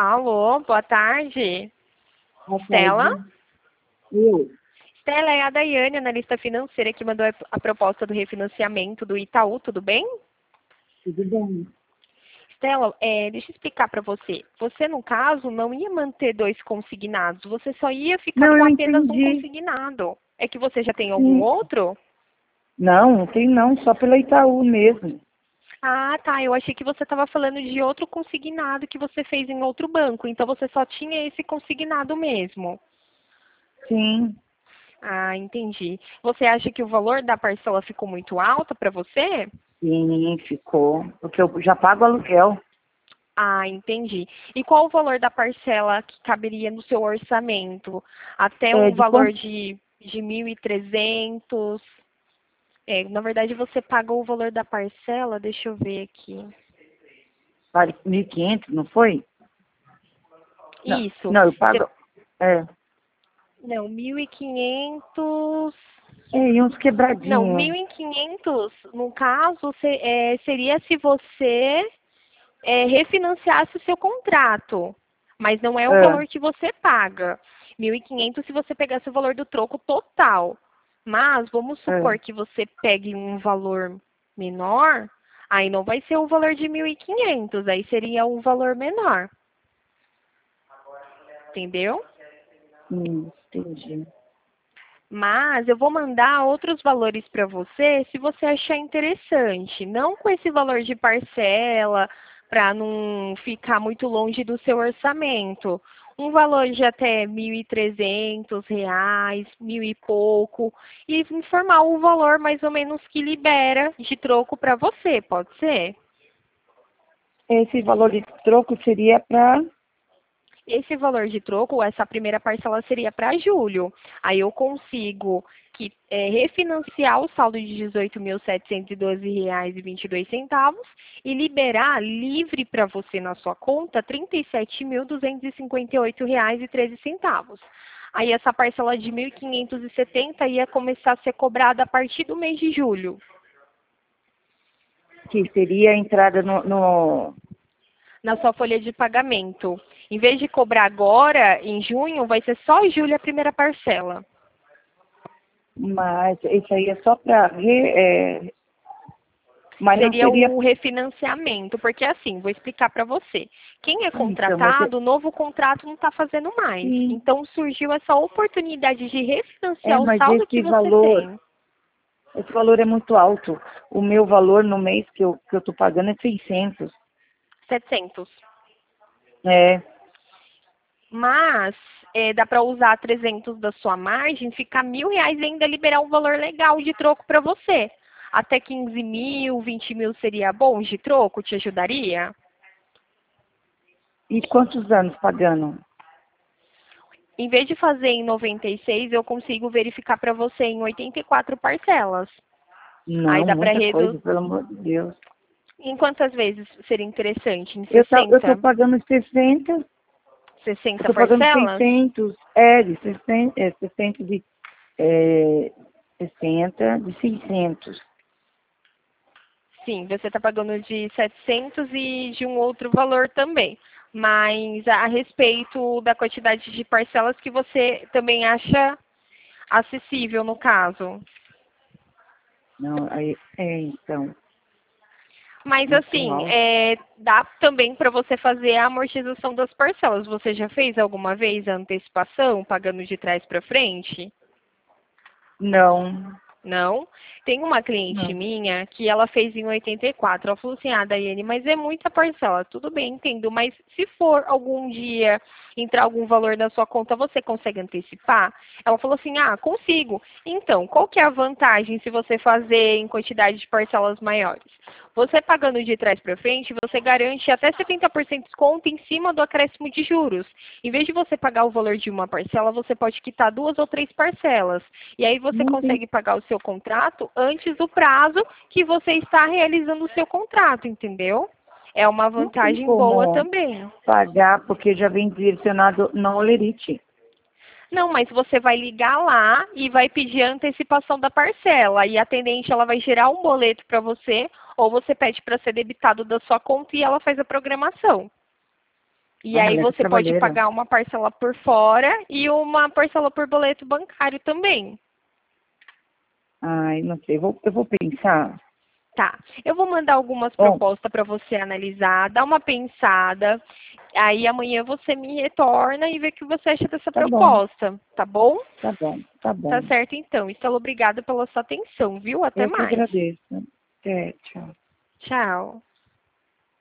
Alô, boa tarde. Boa Stella? tarde. Eu. Stella, é a Daiane, analista financeira, que mandou a proposta do refinanciamento do Itaú, tudo bem? Tudo bem? Stella, deixa eu explicar para você. Você, no caso, não ia manter dois consignados, você só ia ficar Não, com eu apenas um entendi. consignado. É que você já tem algum Sim. outro? Não tem não, só pela Itaú mesmo. Ah, tá. Eu achei que você estava falando de outro consignado que você fez em outro banco. Então você só tinha esse consignado mesmo. Sim, Ah, entendi. Você acha que o valor da parcela ficou muito alto para você? sim, ficou. Porque eu já pago aluguel. Ah, entendi. E qual o valor da parcela que caberia no seu orçamento? Até É, um de valor quanto? de 1.300? Na verdade, você pagou o valor da parcela, deixa eu ver aqui. Vale 1.500, não foi? Não, Isso. não, eu pago. É, Não, 1.500. e uns Não, quebradinhos. 1.500, no caso, seria se você refinanciasse o seu contrato, mas não é o É, valor que você paga. 1.500 se você pegasse o valor do troco total. Mas vamos é. supor que você pegue um valor menor, aí não vai ser o valor de 1.500, aí seria um valor menor. Entendeu? Entendi. Mas eu vou mandar outros valores para você se você achar interessante. Não com esse valor de parcela, para não ficar muito longe do seu orçamento. Um valor de até R$ 1.300, mil e pouco. E informar o valor mais ou menos que libera de troco para você, pode ser? Esse valor de troco seria para. Esse valor de troco, essa primeira parcela seria para julho. Aí eu consigo refinanciar o saldo de R$ 18.712,22 e liberar livre para você na sua conta R$ 37.258,13. Aí essa parcela de 1.570 ia começar a ser cobrada a partir do mês de julho. Que seria a entrada Na sua folha de pagamento. Em vez de cobrar agora, em junho, vai ser só em julho a primeira parcela. Mas isso aí é só para. Mas não Seria seria. o refinanciamento, porque assim, vou explicar para você. Quem é Então, mas contratado, o novo contrato não está fazendo mais. sim. Então surgiu essa oportunidade de refinanciar o Mas saldo que você tem. esse valor é muito alto. O meu valor no mês que eu tô pagando é 600. 700. É, Mas dá para usar 300 da sua margem, ficar R$ 1.000 e ainda liberar um valor legal de troco para você. Até 15 mil, 20 mil seria bom de troco? Te ajudaria? e quantos anos pagando? Em vez de fazer em 96, eu consigo verificar para você em 84 parcelas. Aí Não, dá para muita reduzir. coisa, pelo amor de Deus. Em quantas vezes seria interessante? Em Eu tô 60? pagando 60, eu 60 tô pagando parcelas? 600, de 60, 60 60 de 600. Sim, você está pagando de 700 e de um outro valor também. Mas a respeito da quantidade de parcelas que você também acha acessível no caso. Não, aí, então, Mas muito assim, alto. dá também para você fazer a amortização das parcelas. Você já fez alguma vez a antecipação, pagando de trás para frente? Não, Não. Tem uma cliente não. minha que ela fez em 84. Ela falou assim, Daiane, mas é muita parcela. Tudo bem, entendo, mas se for algum dia entrar algum valor na sua conta, você consegue antecipar? Ela falou assim, consigo. Então, qual que é a vantagem se você fazer em quantidade de parcelas maiores? Você pagando de trás para frente, você garante até 70% de desconto em cima do acréscimo de juros. Em vez de você pagar o valor de uma parcela, você pode quitar 2 ou 3 parcelas. E aí você Não tem. consegue pagar o seu contrato antes do prazo que você está realizando o seu contrato, entendeu? É uma Não tem vantagem boa como também. pagar, porque já vem direcionado na Olerite. Não, mas você vai ligar lá e vai pedir a antecipação da parcela. E a atendente ela vai gerar um boleto para você, ou você pede para ser debitado da sua conta e ela faz a programação. E aí Mulher você pode trabalheira. pagar uma parcela por fora e uma parcela por boleto bancário também. Ai, não sei, eu vou pensar. Tá, eu vou mandar algumas Bom, propostas para você analisar, dar uma pensada. Aí amanhã você me retorna e vê o que você acha dessa tá bom, proposta, tá bom? tá bom, tá Tá bom. certo então. Estela, obrigada pela sua atenção, viu? Até Eu que mais. agradeço. Tchau. Tchau.